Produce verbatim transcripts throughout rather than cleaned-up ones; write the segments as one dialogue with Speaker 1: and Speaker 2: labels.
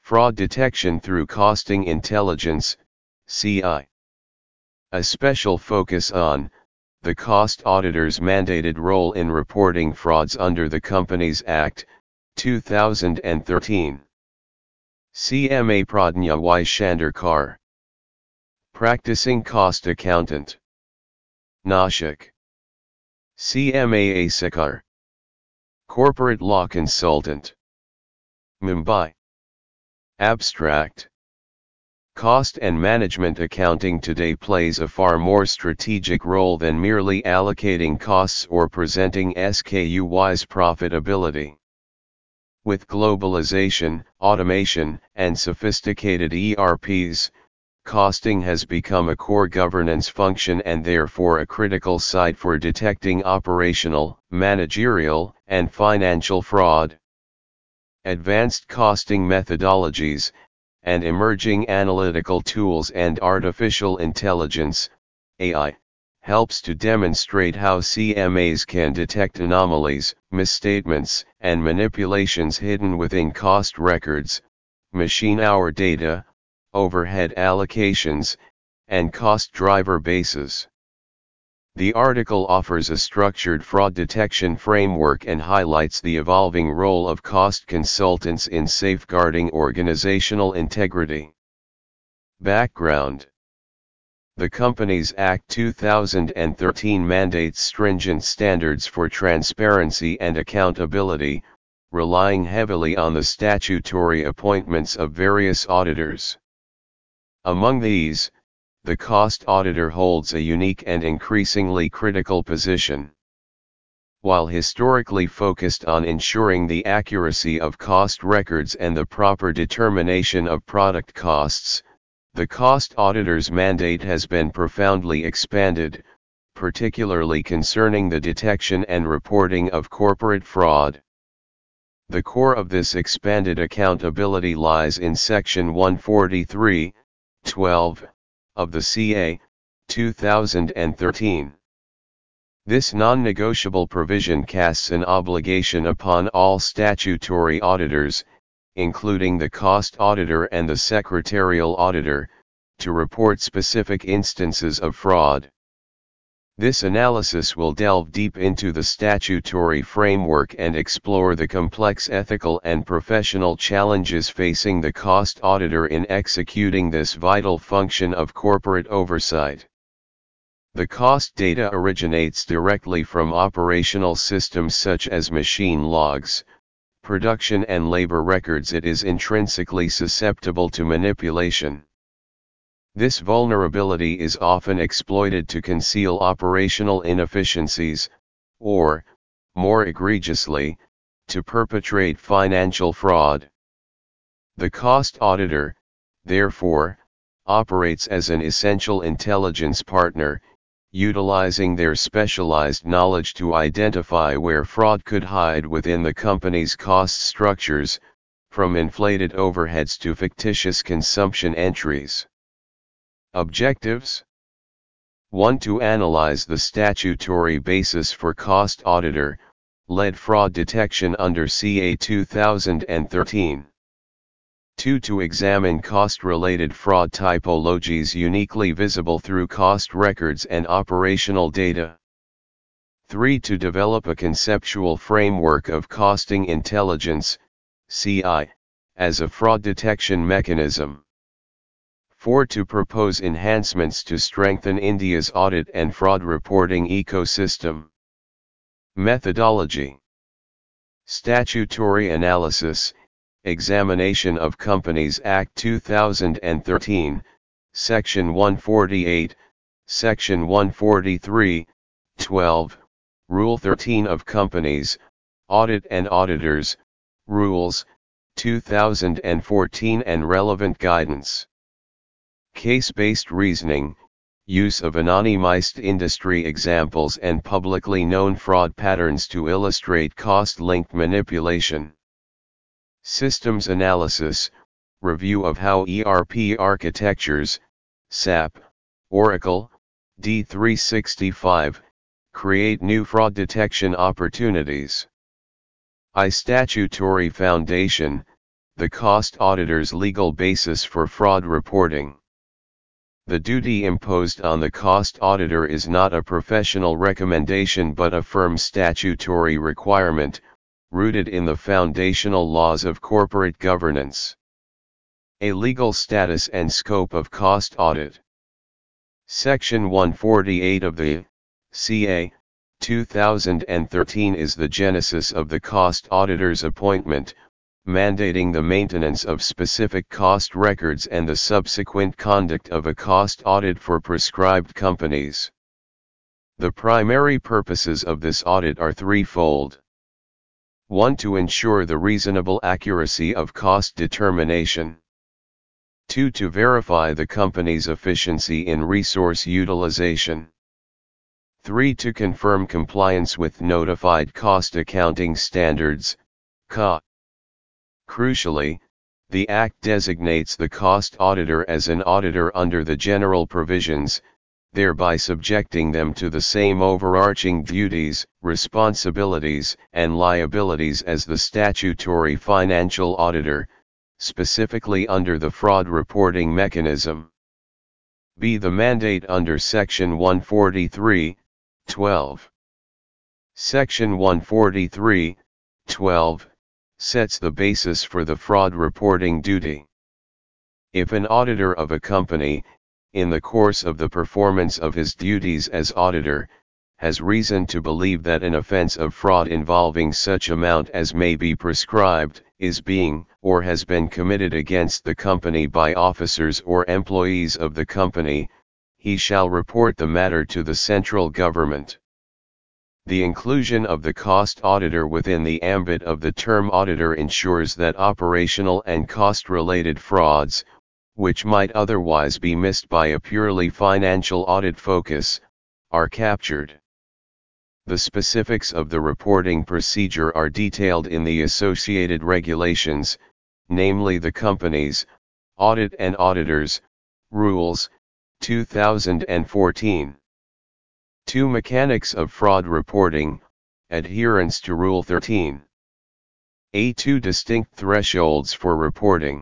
Speaker 1: Fraud detection through costing intelligence, C I. A special focus on the cost auditor's mandated role in reporting frauds under the Companies Act, two thousand thirteen. C M A Pradnya Y. Shandarkar. Practicing Cost Accountant. Nashik. C M A Asakar. Corporate Law Consultant. Mumbai. Abstract. Cost and management accounting today plays a far more strategic role than merely allocating costs or presenting S K U's profitability. With globalization, automation, and sophisticated E R Ps, costing has become a core governance function and therefore a critical site for detecting operational, managerial, and financial fraud. Advanced costing methodologies, and emerging analytical tools and artificial intelligence, A I, helps to demonstrate how C M As can detect anomalies, misstatements, and manipulations hidden within cost records, machine hour data, overhead allocations, and cost driver bases. The article offers a structured fraud detection framework and highlights the evolving role of cost consultants in safeguarding organizational integrity. Background: the Companies Act two thousand thirteen mandates stringent standards for transparency and accountability, relying heavily on the statutory appointments of various auditors. Among these, the cost auditor holds a unique and increasingly critical position. While historically focused on ensuring the accuracy of cost records and the proper determination of product costs, the cost auditor's mandate has been profoundly expanded, particularly concerning the detection and reporting of corporate fraud. The core of this expanded accountability lies in Section one forty-three, twelve, of the C A, two thousand thirteen. This non-negotiable provision casts an obligation upon all statutory auditors, including the cost auditor and the secretarial auditor, to report specific instances of fraud. This analysis will delve deep into the statutory framework and explore the complex ethical and professional challenges facing the cost auditor in executing this vital function of corporate oversight. The cost data originates directly from operational systems such as machine logs, production and labor records. It is intrinsically susceptible to manipulation. This vulnerability is often exploited to conceal operational inefficiencies, or, more egregiously, to perpetrate financial fraud. The cost auditor, therefore, operates as an essential intelligence partner, utilizing their specialized knowledge to identify where fraud could hide within the company's cost structures, from inflated overheads to fictitious consumption entries. Objectives: one To analyze the statutory basis for cost auditor-led fraud detection under C A two thousand thirteen. two To examine cost-related fraud typologies uniquely visible through cost records and operational data. three To develop a conceptual framework of costing intelligence, C I, as a fraud detection mechanism. four To propose enhancements to strengthen India's audit and fraud reporting ecosystem. Methodology: statutory analysis, examination of Companies Act two thousand thirteen, Section one forty-eight, Section one forty-three, twelve, Rule thirteen of Companies, Audit and Auditors, Rules, two thousand fourteen and relevant guidance. Case-based reasoning, use of anonymized industry examples and publicly known fraud patterns to illustrate cost-linked manipulation. Systems analysis, review of how E R P architectures, S A P, Oracle, D three sixty-five, create new fraud detection opportunities. I Statutory foundation, the cost auditor's legal basis for fraud reporting. The duty imposed on the cost auditor is not a professional recommendation but a firm statutory requirement, rooted in the foundational laws of corporate governance. A legal status and scope of cost audit. Section one forty-eight of the C A two thousand thirteen is the genesis of the cost auditor's appointment, mandating the maintenance of specific cost records and the subsequent conduct of a cost audit for prescribed companies. The primary purposes of this audit are threefold. one To ensure the reasonable accuracy of cost determination. two To verify the company's efficiency in resource utilization. three To confirm compliance with Notified Cost Accounting Standards, C A. Crucially, the Act designates the cost auditor as an auditor under the general provisions, thereby subjecting them to the same overarching duties, responsibilities, and liabilities as the statutory financial auditor, specifically under the fraud reporting mechanism. B. The mandate under Section one forty-three twelve. Section one forty-three twelve sets the basis for the fraud reporting duty. If an auditor of a company, in the course of the performance of his duties as auditor, has reason to believe that an offense of fraud involving such amount as may be prescribed, is being, or has been committed against the company by officers or employees of the company, he shall report the matter to the central government. The inclusion of the cost auditor within the ambit of the term auditor ensures that operational and cost-related frauds, which might otherwise be missed by a purely financial audit focus, are captured. The specifics of the reporting procedure are detailed in the associated regulations, namely the Companies, Audit and Auditors, Rules, two thousand fourteen. two Mechanics of Fraud Reporting, Adherence to Rule thirteen. A. Two distinct thresholds for reporting.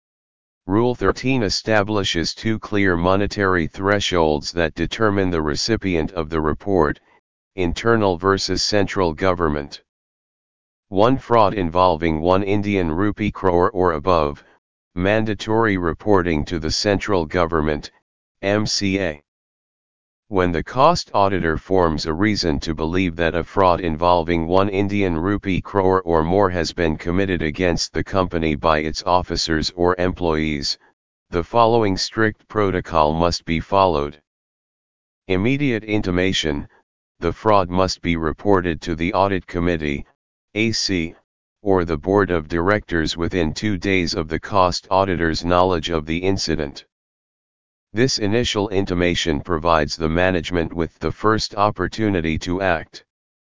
Speaker 1: Rule thirteen establishes two clear monetary thresholds that determine the recipient of the report, internal versus central government. one Fraud involving one Indian rupee crore or above, mandatory reporting to the central government, M C A. When the cost auditor forms a reason to believe that a fraud involving one Indian rupee crore or more has been committed against the company by its officers or employees, the following strict protocol must be followed. Immediate intimation: the fraud must be reported to the Audit Committee, A C, or the Board of Directors within two days of the cost auditor's knowledge of the incident. This initial intimation provides the management with the first opportunity to act.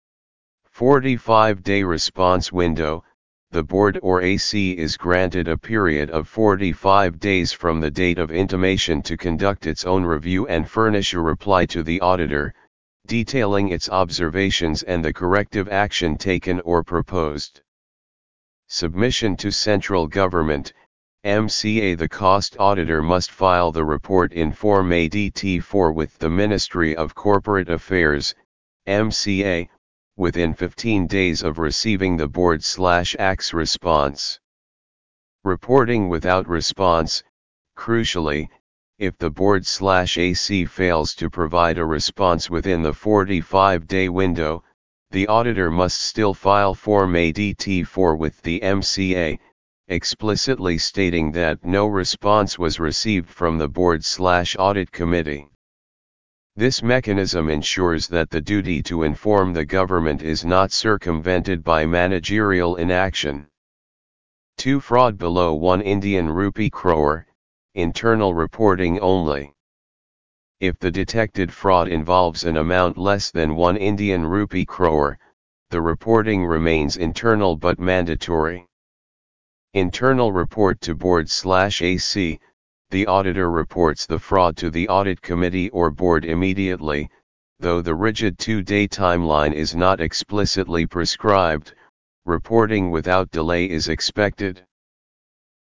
Speaker 1: forty-five day response window: the board or A C is granted a period of forty-five days from the date of intimation to conduct its own review and furnish a reply to the auditor, detailing its observations and the corrective action taken or proposed. Submission to central government, M C A. The cost auditor must file the report in Form A D T four with the Ministry of Corporate Affairs, M C A, within fifteen days of receiving the Board/A C's response. Reporting without response: crucially, if the Board/A C fails to provide a response within the forty-five day window, the auditor must still file Form A D T four with the M C A, explicitly stating that no response was received from the Board/Audit Committee. This mechanism ensures that the duty to inform the government is not circumvented by managerial inaction. two Fraud below one Indian rupee crore, internal reporting only. If the detected fraud involves an amount less than one Indian rupee crore, the reporting remains internal but mandatory. Internal report to Board/A C: the auditor reports the fraud to the Audit Committee or Board immediately, though the rigid two-day timeline is not explicitly prescribed. Reporting without delay is expected.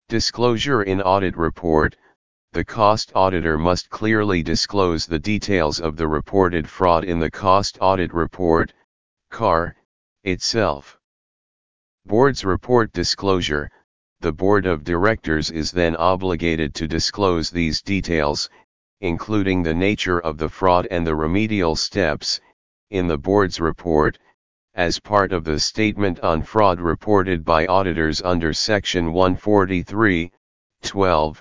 Speaker 1: Disclosure in audit report. The cost auditor must clearly disclose the details of the reported fraud in the cost audit report, C A R, itself. Board's report disclosure. The board of directors is then obligated to disclose these details, including the nature of the fraud and the remedial steps, in the board's report, as part of the statement on fraud reported by auditors under Section one forty-three, twelve.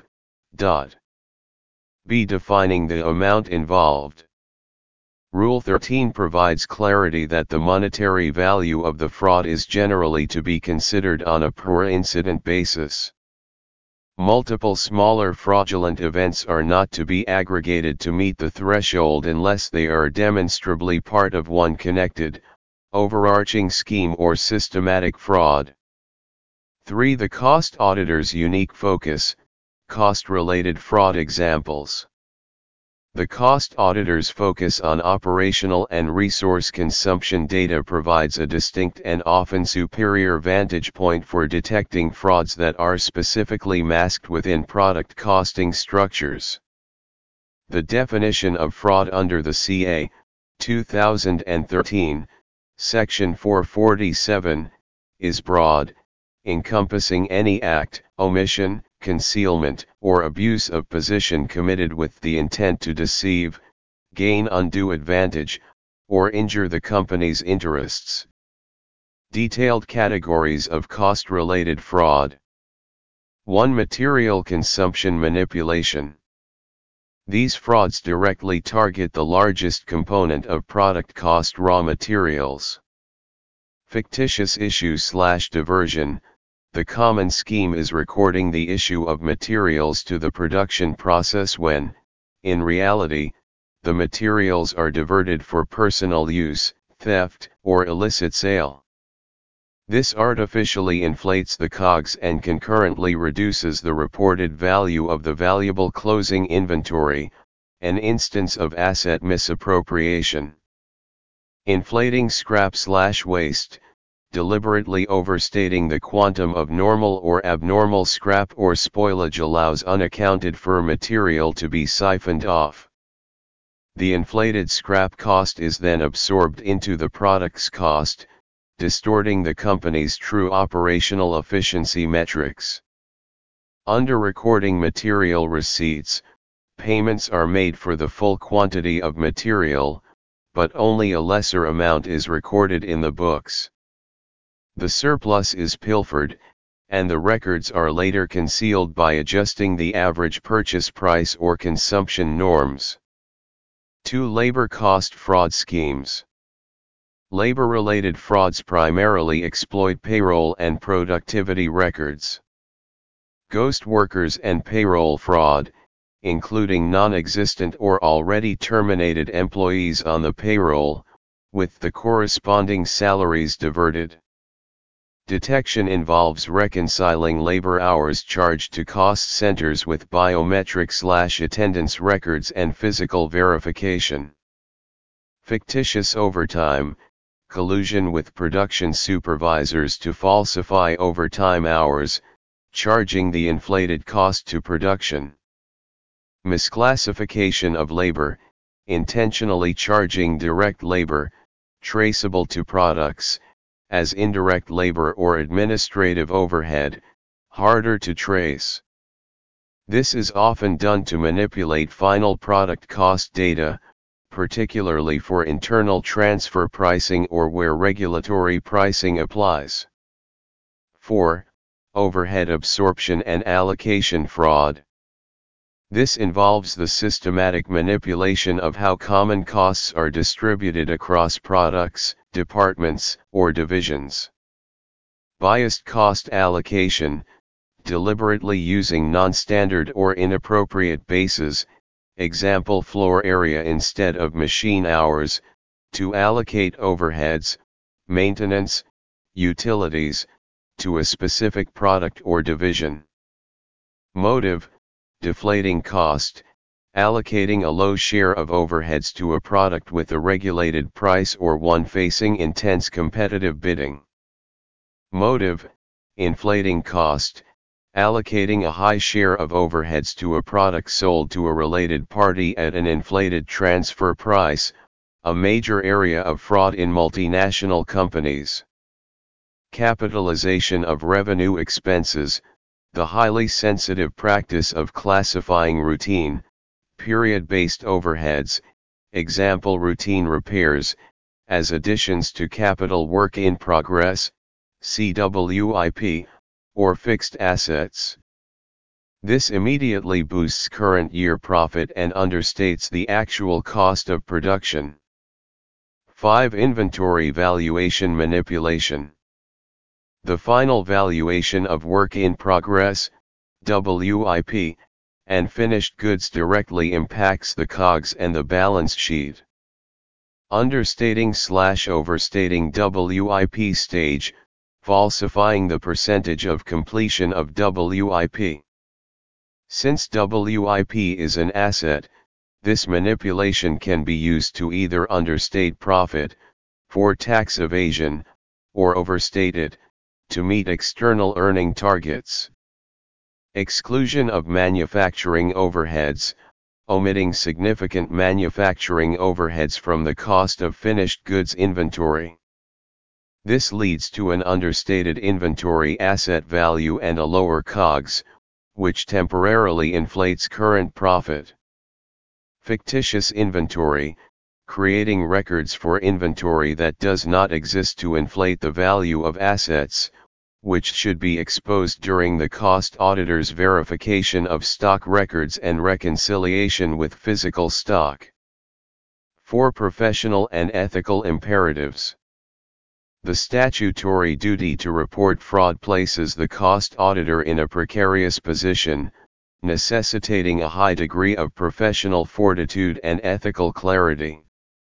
Speaker 1: B. Defining the amount involved. Rule thirteen provides clarity that the monetary value of the fraud is generally to be considered on a per-incident basis. Multiple smaller fraudulent events are not to be aggregated to meet the threshold unless they are demonstrably part of one connected, overarching scheme or systematic fraud. three. The cost auditor's unique focus. Cost-related fraud examples. The cost auditor's focus on operational and resource consumption data provides a distinct and often superior vantage point for detecting frauds that are specifically masked within product costing structures. The definition of fraud under the C A, two thousand thirteen, Section four forty-seven, is broad, encompassing any act, omission, concealment, or abuse of position committed with the intent to deceive, gain undue advantage, or injure the company's interests. Detailed categories of cost-related fraud. one. Material consumption manipulation. These frauds directly target the largest component of product cost, raw materials. Fictitious issue/diversion. The common scheme is recording the issue of materials to the production process when, in reality, the materials are diverted for personal use, theft, or illicit sale. This artificially inflates the C O G S and concurrently reduces the reported value of the valuable closing inventory, an instance of asset misappropriation. Inflating scrap/waste. Deliberately overstating the quantum of normal or abnormal scrap or spoilage allows unaccounted for material to be siphoned off. The inflated scrap cost is then absorbed into the product's cost, distorting the company's true operational efficiency metrics. Under-recording material receipts. Payments are made for the full quantity of material, but only a lesser amount is recorded in the books. The surplus is pilfered, and the records are later concealed by adjusting the average purchase price or consumption norms. two. Labor cost fraud schemes. Labor-related frauds primarily exploit payroll and productivity records. Ghost workers and payroll fraud, including non-existent or already terminated employees on the payroll, with the corresponding salaries diverted. Detection involves reconciling labor hours charged to cost centers with biometric/attendance records and physical verification. Fictitious overtime. Collusion with production supervisors to falsify overtime hours, charging the inflated cost to production. Misclassification of labor. Intentionally charging direct labor, traceable to products, as indirect labor or administrative overhead, harder to trace. This is often done to manipulate final product cost data, particularly for internal transfer pricing or where regulatory pricing applies. four. Overhead absorption and allocation fraud. This involves the systematic manipulation of how common costs are distributed across products, departments, or divisions. Biased cost allocation. Deliberately using non-standard or inappropriate bases, example floor area instead of machine hours, to allocate overheads, maintenance, utilities, to a specific product or division. Motive. Deflating cost, allocating a low share of overheads to a product with a regulated price or one facing intense competitive bidding. Motive. Inflating cost, allocating a high share of overheads to a product sold to a related party at an inflated transfer price, a major area of fraud in multinational companies. Capitalization of revenue expenses, the highly sensitive practice of classifying routine, period-based overheads, example routine repairs, as additions to capital work in progress, C W I P, or fixed assets. This immediately boosts current year profit and understates the actual cost of production. five. Inventory valuation manipulation. The final valuation of work in progress, W I P, and finished goods directly impacts the C O G S and the balance sheet. Understating slash overstating W I P stage, falsifying the percentage of completion of W I P. Since W I P is an asset, this manipulation can be used to either understate profit, for tax evasion, or overstate it, to meet external earning targets. Exclusion of manufacturing overheads, omitting significant manufacturing overheads from the cost of finished goods inventory. This leads to an understated inventory asset value and a lower C O G S, which temporarily inflates current profit. Fictitious inventory, creating records for inventory that does not exist to inflate the value of assets, which should be exposed during the cost auditor's verification of stock records and reconciliation with physical stock. four. Professional and ethical imperatives. The statutory duty to report fraud places the cost auditor in a precarious position, necessitating a high degree of professional fortitude and ethical clarity.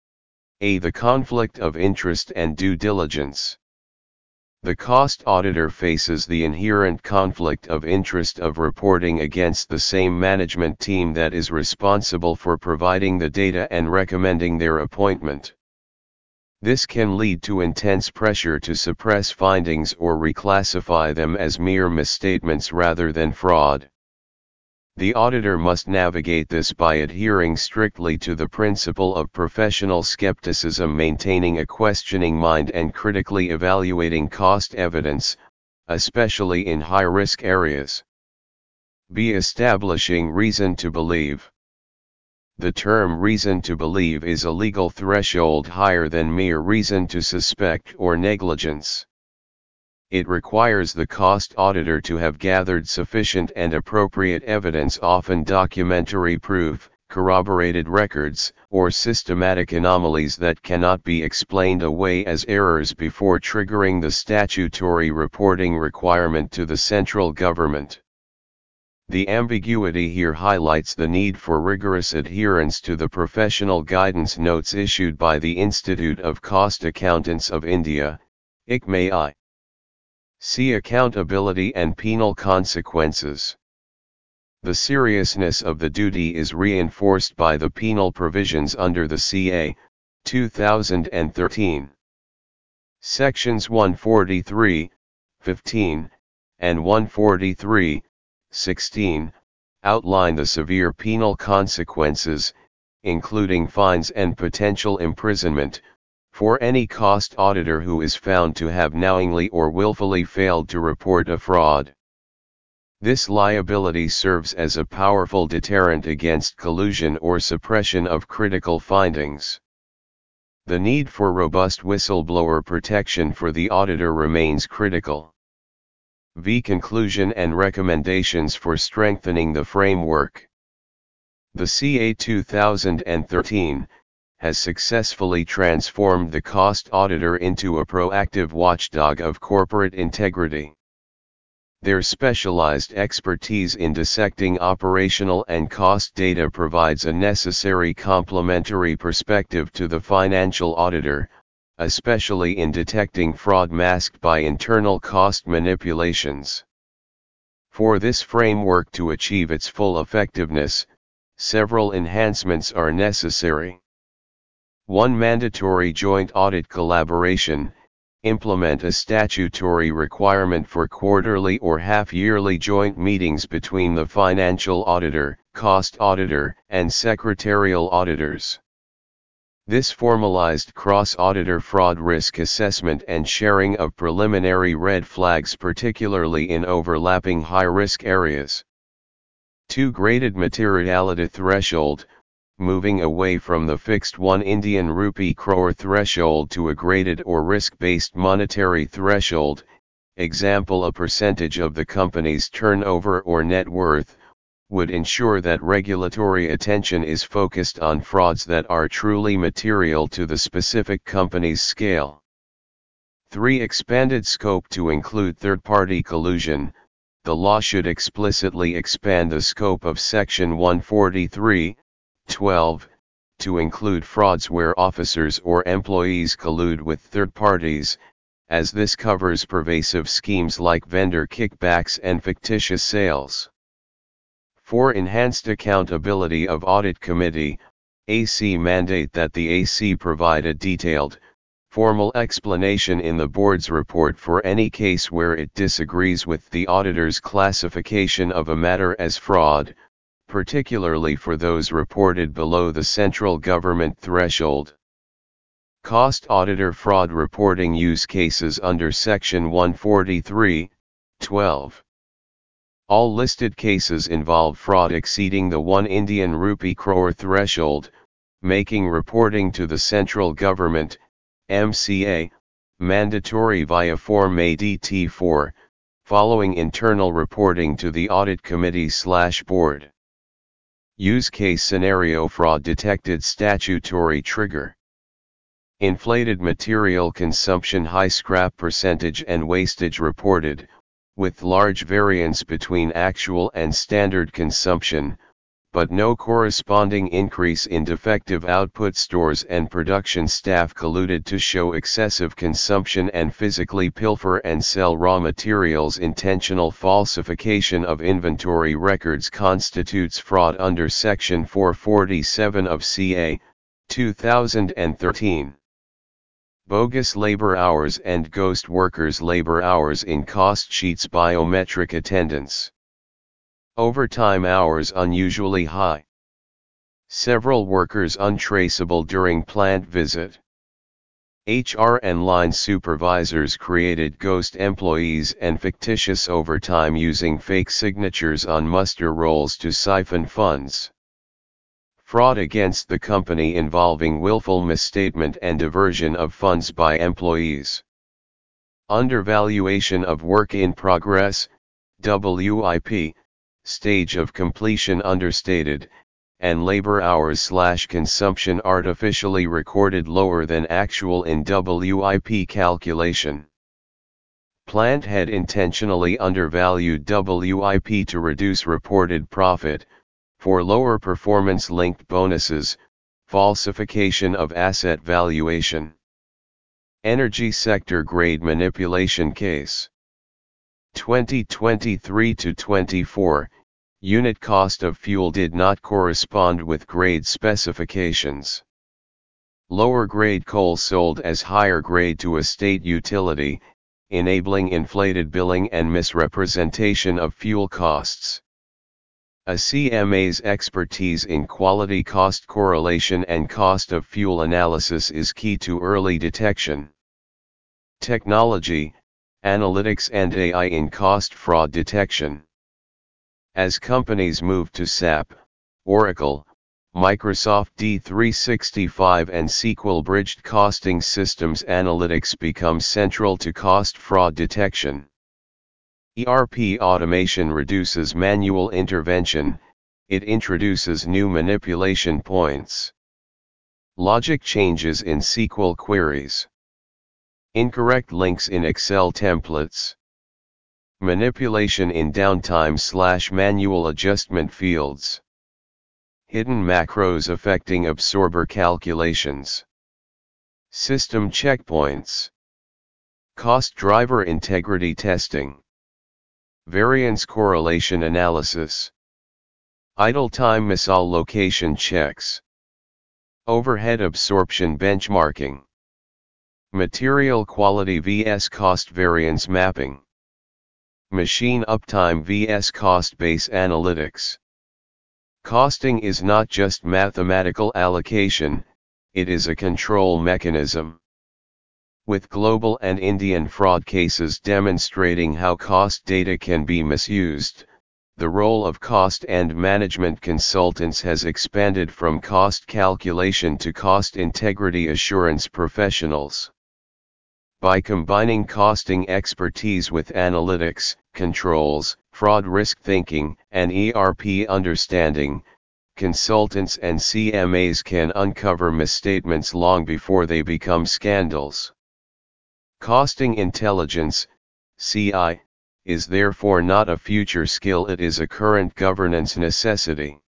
Speaker 1: A. The conflict of interest and due diligence. The cost auditor faces the inherent conflict of interest of reporting against the same management team that is responsible for providing the data and recommending their appointment. This can lead to intense pressure to suppress findings or reclassify them as mere misstatements rather than fraud. The auditor must navigate this by adhering strictly to the principle of professional skepticism, maintaining a questioning mind and critically evaluating cost evidence, especially in high-risk areas. B. Establishing reason to believe. The term reason to believe is a legal threshold higher than mere reason to suspect or negligence. It requires the cost auditor to have gathered sufficient and appropriate evidence, often documentary proof, corroborated records, or systematic anomalies that cannot be explained away as errors before triggering the statutory reporting requirement to the central government. The ambiguity here highlights the need for rigorous adherence to the professional guidance notes issued by the Institute of Cost Accountants of India, I C M A I. See Accountability and Penal Consequences. The seriousness of the duty is reinforced by the penal provisions under the C A, two thousand thirteen. Sections one forty-three, fifteen, and one forty-three, sixteen, outline the severe penal consequences, including fines and potential imprisonment, for any cost auditor who is found to have knowingly or willfully failed to report a fraud. This liability serves as a powerful deterrent against collusion or suppression of critical findings. The need for robust whistleblower protection for the auditor remains critical. V. Conclusion and recommendations for strengthening the framework. The C A two thousand thirteen has successfully transformed the cost auditor into a proactive watchdog of corporate integrity. Their specialized expertise in dissecting operational and cost data provides a necessary complementary perspective to the financial auditor, especially in detecting fraud masked by internal cost manipulations. For this framework to achieve its full effectiveness, several enhancements are necessary. one. Mandatory joint audit collaboration, Implement a statutory requirement for quarterly or half-yearly joint meetings between the financial auditor, cost auditor, and secretarial auditors. This formalized cross-auditor fraud risk assessment and sharing of preliminary red flags, particularly in overlapping high-risk areas. two Graded materiality threshold, moving away from the fixed one Indian rupee crore threshold to a graded or risk-based monetary threshold, example a percentage of the company's turnover or net worth, would ensure that regulatory attention is focused on frauds that are truly material to the specific company's scale. three Expanded scope to include third-party collusion. The law should explicitly expand the scope of Section one forty-three, twelve, to include frauds where officers or employees collude with third parties, as this covers pervasive schemes like vendor kickbacks and fictitious sales. four Enhanced accountability of Audit Committee. A C mandate that the A C provide a detailed, formal explanation in the board's report for any case where it disagrees with the auditor's classification of a matter as fraud, particularly for those reported below the central government threshold. Cost auditor fraud reporting use cases under Section one forty-three, twelve. All listed cases involve fraud exceeding the one Indian rupee crore threshold, making reporting to the central government, M C A, mandatory via Form A D T four, following internal reporting to the Audit Committee slash Board. Use case scenario: fraud detected, statutory trigger. Inflated material consumption, high scrap percentage and wastage reported, with large variance between actual and standard consumption, but no corresponding increase in defective output. Stores and production staff colluded to show excessive consumption and physically pilfer and sell raw materials. Intentional falsification of inventory records constitutes fraud under Section four forty-seven of C A, two thousand thirteen. Bogus labor hours and ghost workers' labor hours in cost sheets. Biometric attendance. Overtime hours unusually high. Several workers untraceable during plant visit. H R and line supervisors created ghost employees and fictitious overtime using fake signatures on muster rolls to siphon funds. Fraud against the company involving willful misstatement and diversion of funds by employees. Undervaluation of work in progress, W I P, stage of completion understated, and labor hours slash consumption artificially recorded lower than actual in W I P calculation. Plant head intentionally undervalued W I P to reduce reported profit, for lower performance-linked bonuses, falsification of asset valuation. Energy sector grade manipulation case. twenty twenty-three to twenty-four, unit cost of fuel did not correspond with grade specifications. Lower grade coal sold as higher grade to a state utility, enabling inflated billing and misrepresentation of fuel costs. A C M A's expertise in quality cost correlation and cost of fuel analysis is key to early detection. Technology, analytics and A I in cost fraud detection. As companies move to S A P, Oracle, Microsoft D three sixty-five and S Q L-bridged costing systems, analytics becomes central to cost fraud detection. E R P automation reduces manual intervention, it introduces new manipulation points. Logic changes in S Q L queries. Incorrect links in Excel templates. Manipulation in downtime slash manual adjustment fields. Hidden macros affecting absorber calculations. System checkpoints. Cost driver integrity testing. Variance correlation analysis. Idle time misallocation checks. Overhead absorption benchmarking. Material quality versus cost variance mapping. Machine uptime versus cost-based analytics. Costing is not just mathematical allocation, it is a control mechanism. With global and Indian fraud cases demonstrating how cost data can be misused, the role of cost and management consultants has expanded from cost calculation to cost integrity assurance professionals. By combining costing expertise with analytics, controls, fraud risk thinking, and E R P understanding, consultants and C M As can uncover misstatements long before they become scandals. Costing intelligence, C I, is therefore not a future skill, it is a current governance necessity.